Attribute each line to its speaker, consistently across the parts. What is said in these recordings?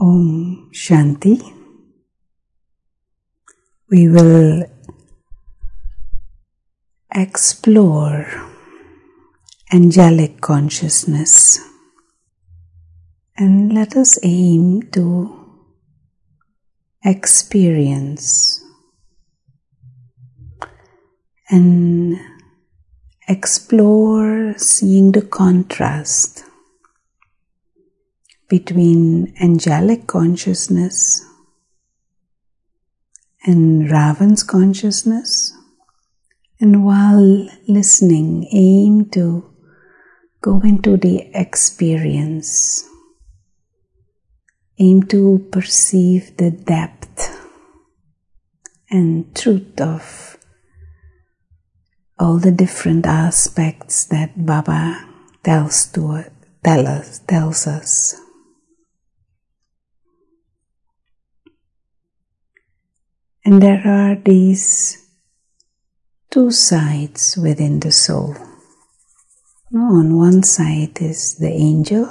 Speaker 1: Om Shanti. We will explore angelic consciousness and let us aim to experience and explore seeing the contrast between angelic consciousness and Ravan's consciousness, and while listening, aim to go into the experience, aim to perceive the depth and truth of all the different aspects that Baba tells us. And there are these two sides within the soul. On one side is the angel,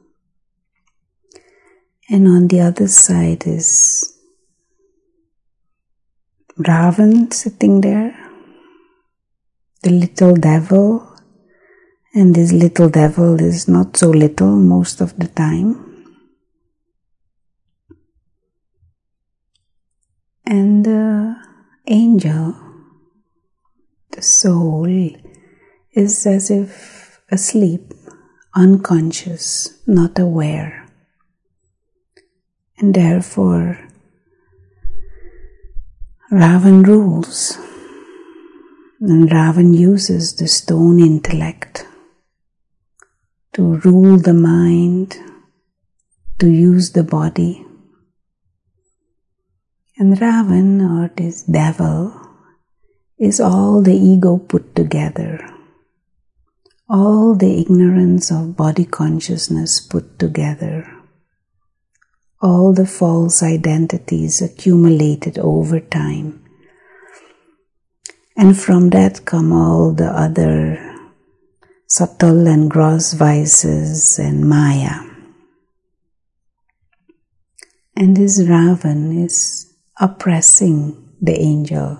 Speaker 1: and on the other side is Ravan sitting there, the little devil, and this little devil is not so little most of the time. And the angel, the soul, is as if asleep, unconscious, not aware. And therefore, Ravan rules. And Ravan uses the stone intellect to rule the mind, to use the body. And Ravan, or this devil, is all the ego put together, all the ignorance of body consciousness put together, all the false identities accumulated over time. And from that come all the other subtle and gross vices and Maya. And this Ravan is oppressing the angel.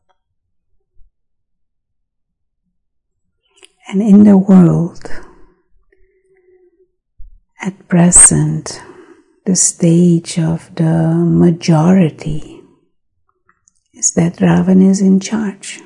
Speaker 1: And in the world, at present, the stage of the majority is that Ravan is in charge.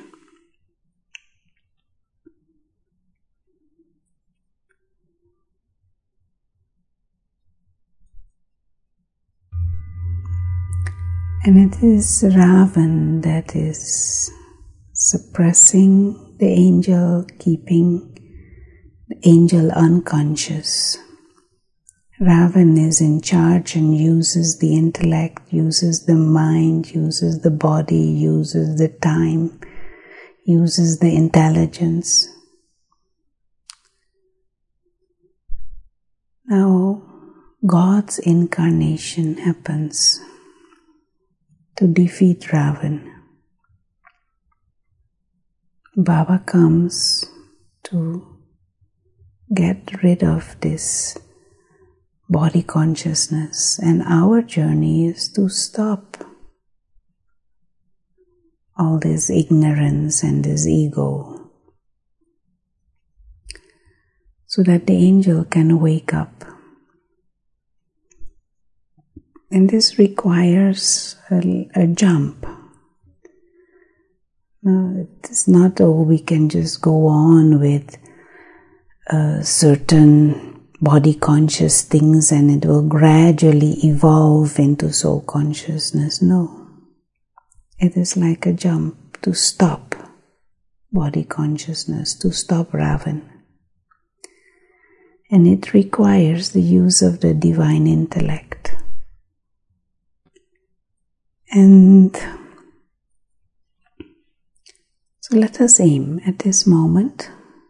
Speaker 1: And it is Ravan that is suppressing the angel, keeping the angel unconscious. Ravan is in charge and uses the intellect, uses the mind, uses the body, uses the time, uses the intelligence. Now, God's incarnation happens to defeat Ravan. Baba comes to get rid of this body consciousness, and our journey is to stop all this ignorance and this ego so that the angel can wake up. And this requires a jump. No, it's not, we can just go on with certain body conscious things and it will gradually evolve into soul consciousness. No. It is like a jump to stop body consciousness, to stop Ravan. And it requires the use of the divine intellect. And so let us aim at this moment.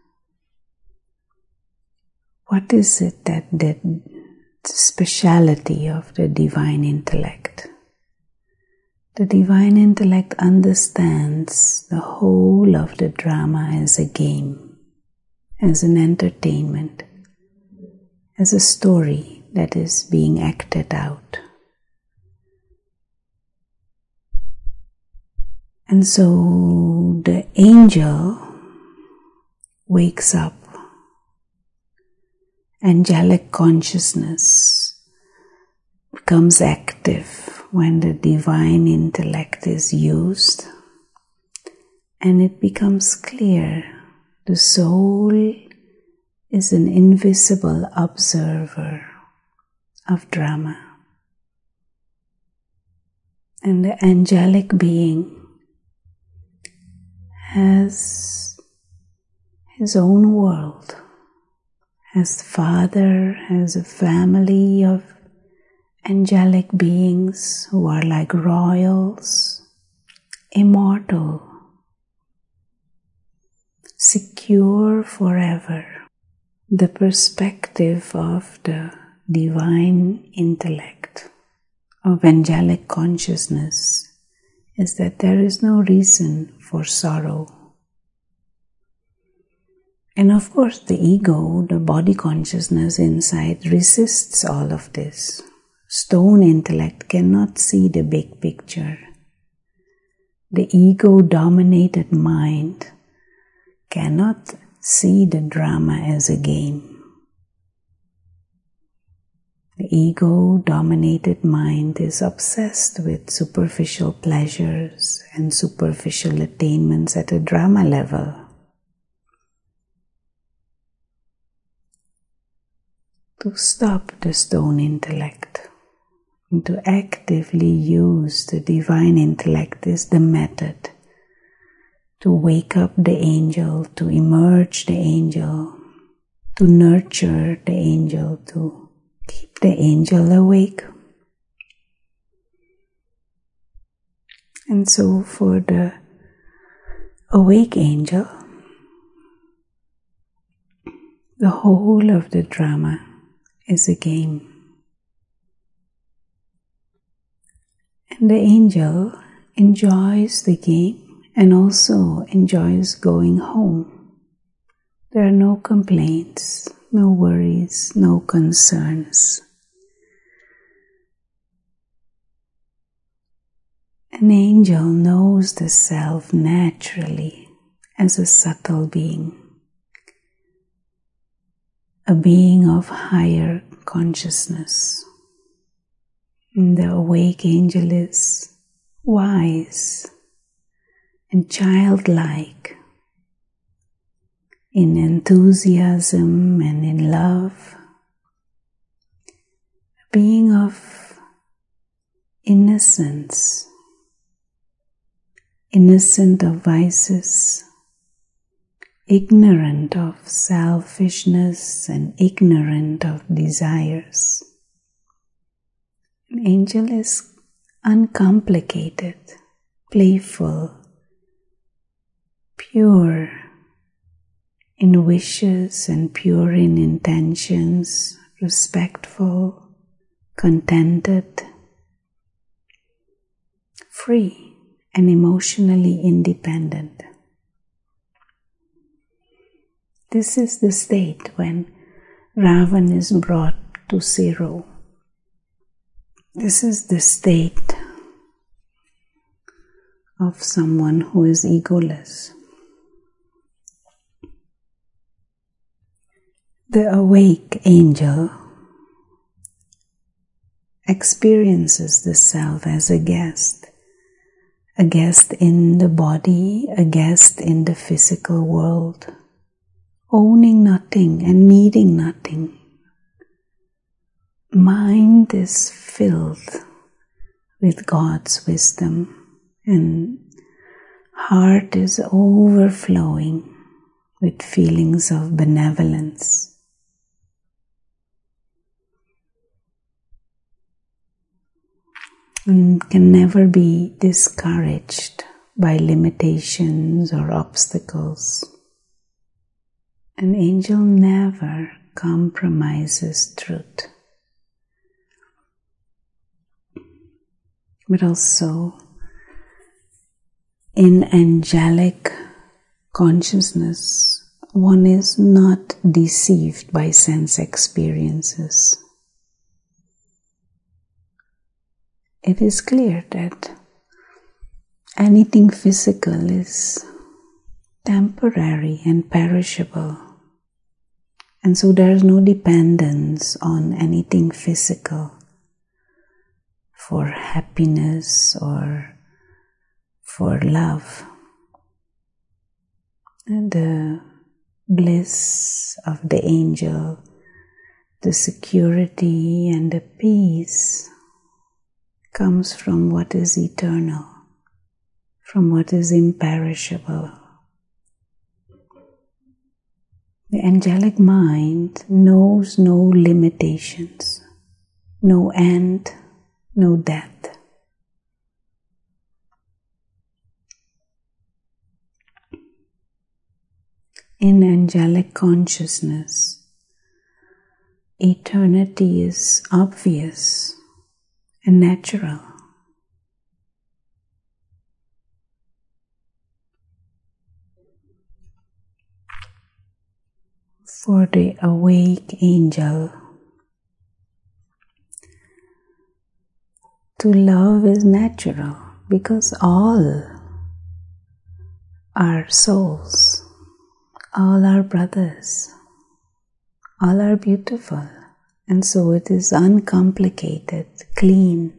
Speaker 1: What is it that the speciality of the divine intellect? The divine intellect understands the whole of the drama as a game, as an entertainment, as a story that is being acted out. And so the angel wakes up. Angelic consciousness becomes active when the divine intellect is used, and it becomes clear the soul is an invisible observer of drama. And the angelic being has his own world, has father, has a family of angelic beings who are like royals, immortal, secure forever. The perspective of the divine intellect, of angelic consciousness, is that there is no reason for sorrow. And of course the ego, the body consciousness inside, resists all of this. Stone intellect cannot see the big picture. The ego-dominated mind cannot see the drama as a game. The ego-dominated mind is obsessed with superficial pleasures and superficial attainments at a drama level. To stop the stone intellect and to actively use the divine intellect is the method to wake up the angel, to emerge the angel, to nurture the angel, to keep the angel awake. And so for the awake angel, the whole of the drama is a game. And the angel enjoys the game and also enjoys going home. There are no complaints, no worries, no concerns. An angel knows the self naturally as a subtle being, a being of higher consciousness. And the awake angel is wise and childlike in enthusiasm and in love, a being of innocence, innocent of vices, ignorant of selfishness and ignorant of desires. An angel is uncomplicated, playful, pure in wishes and pure in intentions, respectful, contented, free and emotionally independent. This is the state when Ravan is brought to zero. This is the state of someone who is egoless. The awake angel experiences the self as a guest in the body, a guest in the physical world, owning nothing and needing nothing. Mind is filled with God's wisdom and heart is overflowing with feelings of benevolence. And can never be discouraged by limitations or obstacles. An angel never compromises truth. But also in angelic consciousness, one is not deceived by sense experiences. It is clear that anything physical is temporary and perishable. And so there is no dependence on anything physical for happiness or for love. And the bliss of the angel, the security and the peace comes from what is eternal, from what is imperishable. The angelic mind knows no limitations, no end, no death. In angelic consciousness, eternity is obvious and natural. For the awake angel, to love is natural because all are souls, all are brothers, all are beautiful, and so it is uncomplicated, clean,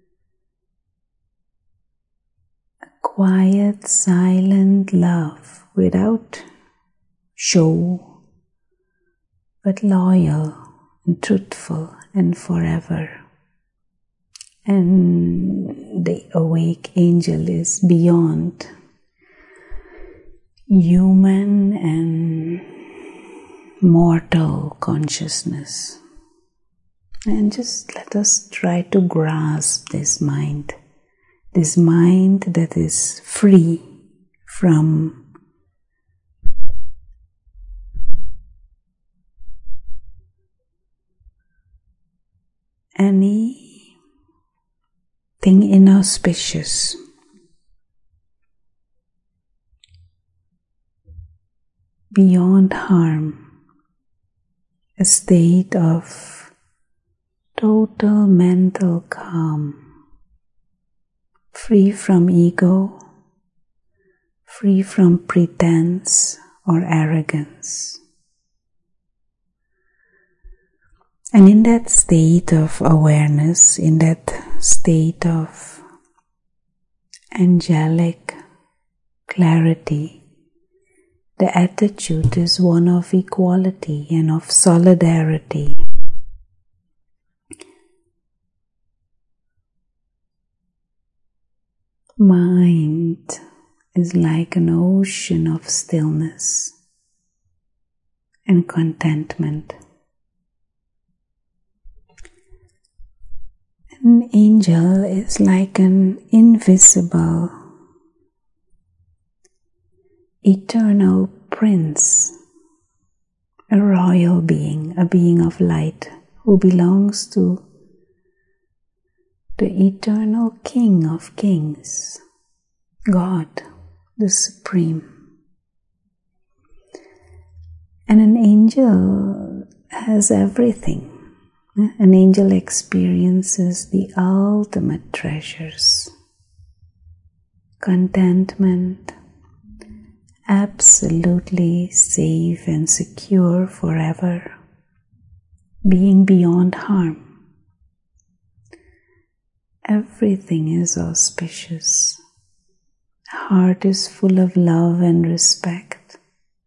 Speaker 1: a quiet, silent love without show, but loyal and truthful and forever. And the awake angel is beyond human and mortal consciousness. And just let us try to grasp this mind that is free from anything inauspicious, beyond harm, a state of total mental calm, free from ego, free from pretense or arrogance. And in that state of awareness, in that state of angelic clarity, the attitude is one of equality and of solidarity. Mind is like an ocean of stillness and contentment. An angel is like an invisible, eternal prince, a royal being, a being of light who belongs to the eternal King of Kings, God, the Supreme. And an angel has everything. An angel experiences the ultimate treasures: contentment, absolutely safe and secure forever, being beyond harm. Everything is auspicious. Heart is full of love and respect.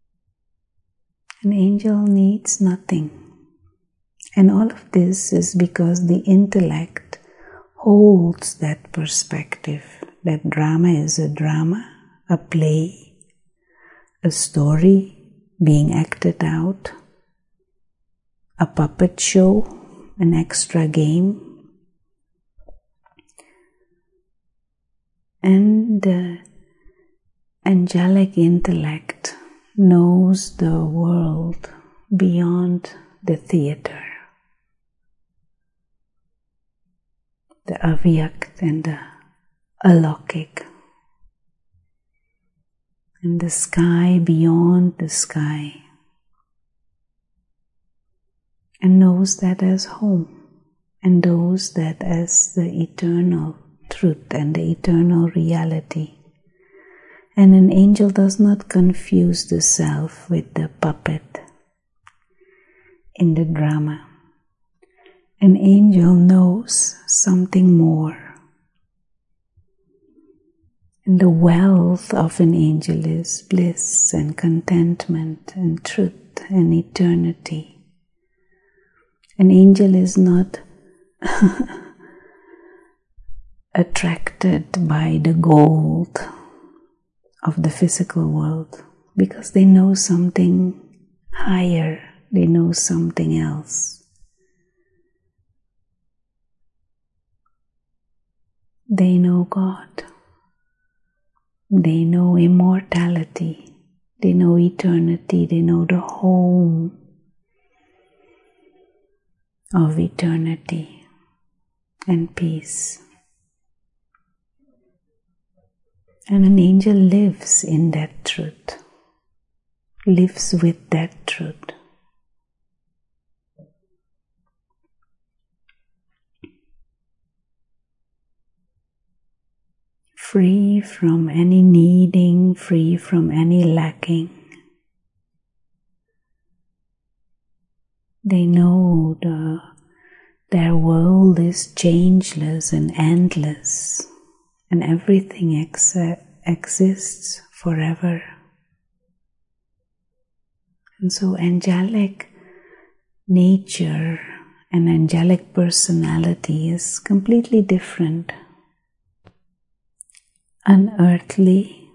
Speaker 1: An angel needs nothing. And all of this is because the intellect holds that perspective, that drama is a drama, a play, a story being acted out, a puppet show, an extra game. And the angelic intellect knows the world beyond the theater. The avyakt and the alokik, and the sky beyond the sky, and knows that as home, and knows that as the eternal truth and the eternal reality, And an angel does not confuse the self with the puppet in the drama. An angel knows something more. And the wealth of an angel is bliss and contentment and truth and eternity. An angel is not attracted by the gold of the physical world because they know something higher, they know something else. They know God. They know immortality. They know eternity. They know the home of eternity and peace. And an angel lives in that truth, lives with that truth. Free from any needing, free from any lacking. They know their world is changeless and endless, and everything exists forever. And so angelic nature and angelic personality is completely different. Unearthly,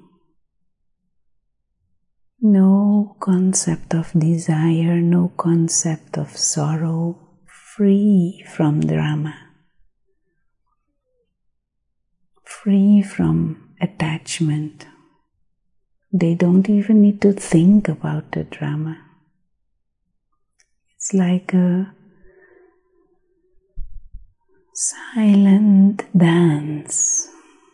Speaker 1: no concept of desire, no concept of sorrow, free from drama, free from attachment. They don't even need to think about the drama. It's like a silent dance.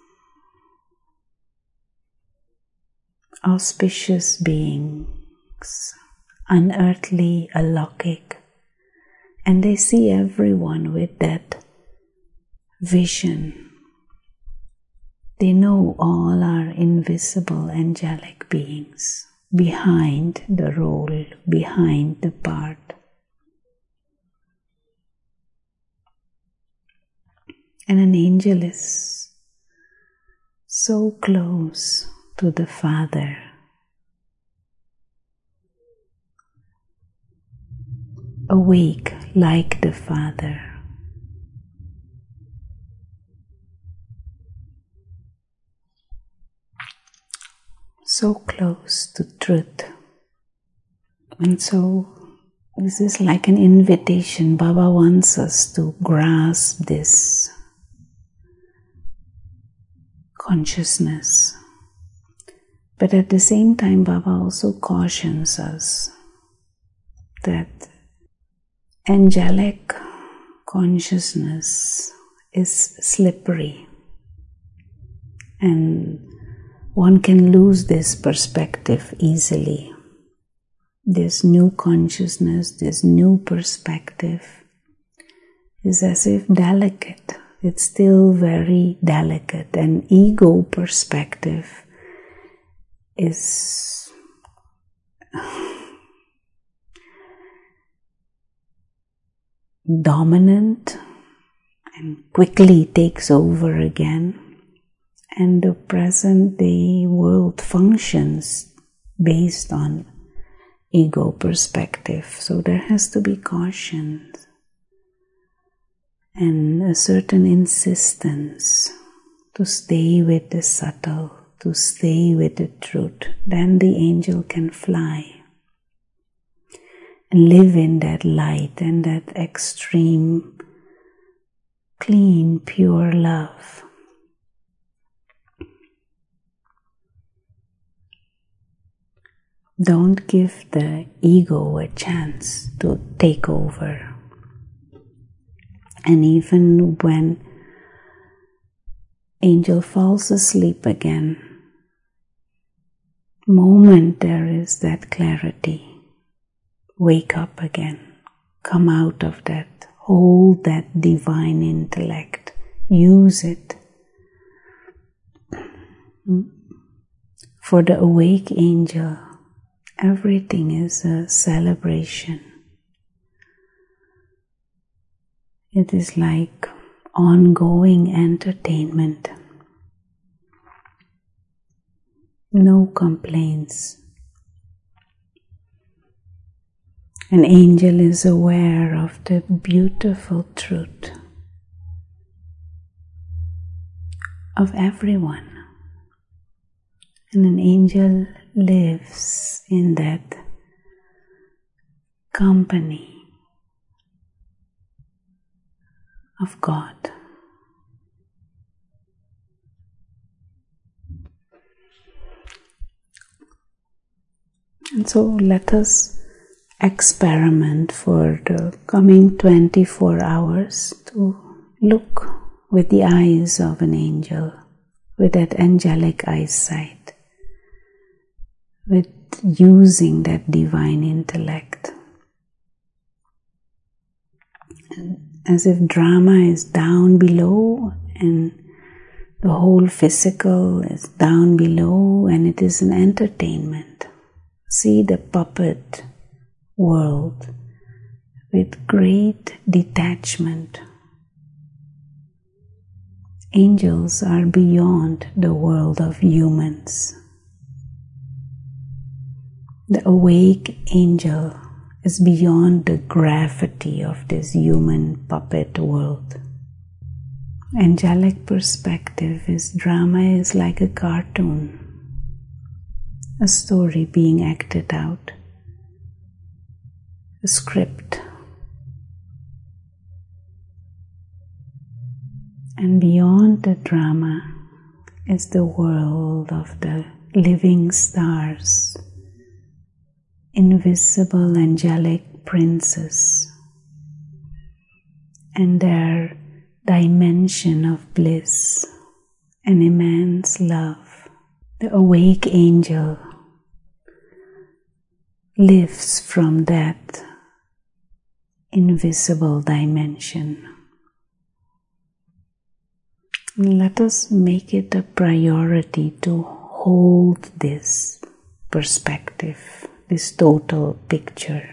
Speaker 1: Auspicious beings, unearthly, alokik, and they see everyone with that vision. They know all are invisible angelic beings behind the role, behind the part. And an angel is so close to the Father. Awake like the Father. So close to truth. And so this is like an invitation. Baba wants us to grasp this consciousness. But at the same time, Baba also cautions us that angelic consciousness is slippery, and one can lose this perspective easily. This new consciousness, this new perspective is as if delicate. It's still very delicate. An ego perspective is dominant and quickly takes over again, and the present day world functions based on ego perspective. So there has to be caution and a certain insistence to stay with the subtle, to stay with the truth. Then the angel can fly and live in that light and that extreme, clean, pure love. Don't give the ego a chance to take over. And even when angel falls asleep again, moment there is that clarity. Wake up again. Come out of that. Hold that divine intellect. Use it. For the awake angel, everything is a celebration. It is like ongoing entertainment. No complaints. An angel is aware of the beautiful truth of everyone. And an angel lives in that company of God. And so let us experiment for the coming 24 hours to look with the eyes of an angel, with that angelic eyesight, with using that divine intellect. As if drama is down below and the whole physical is down below and it is an entertainment. See the puppet world with great detachment. Angels are beyond the world of humans. The awake angel is beyond the gravity of this human puppet world. Angelic perspective is drama is like a cartoon, a story being acted out, a script. And beyond the drama is the world of the living stars, invisible angelic princes, and their dimension of bliss and immense love. The awake angel lives from that invisible dimension. Let us make it a priority to hold this perspective, this total picture,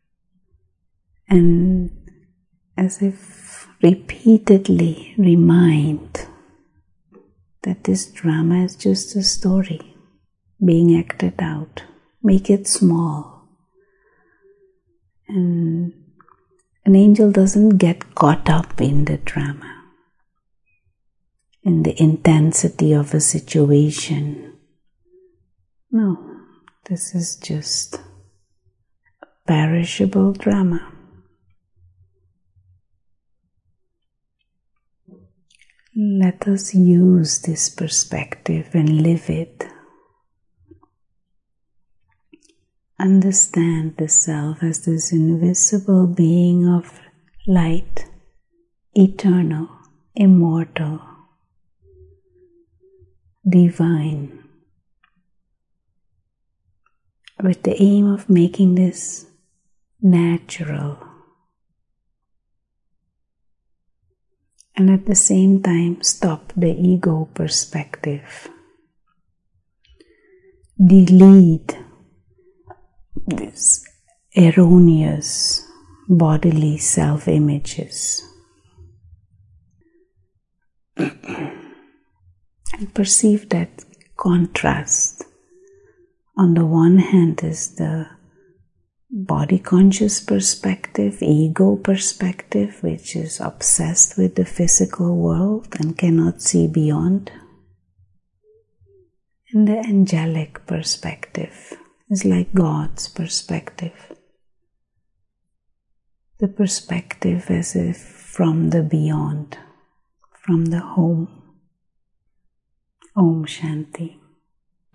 Speaker 1: and as if repeatedly remind that this drama is just a story being acted out. Make it small. And an angel doesn't get caught up in the drama, in the intensity of a situation. No, this is just perishable drama. Let us use this perspective and live it. Understand the self as this invisible being of light, eternal, immortal, divine, with the aim of making this natural, and at the same time stop the ego perspective. Delete these erroneous bodily self-images and perceive that contrast. On the one hand is the body conscious perspective, ego perspective, which is obsessed with the physical world and cannot see beyond. And the angelic perspective is like God's perspective. The perspective as if from the beyond, from the home. Om Shanti.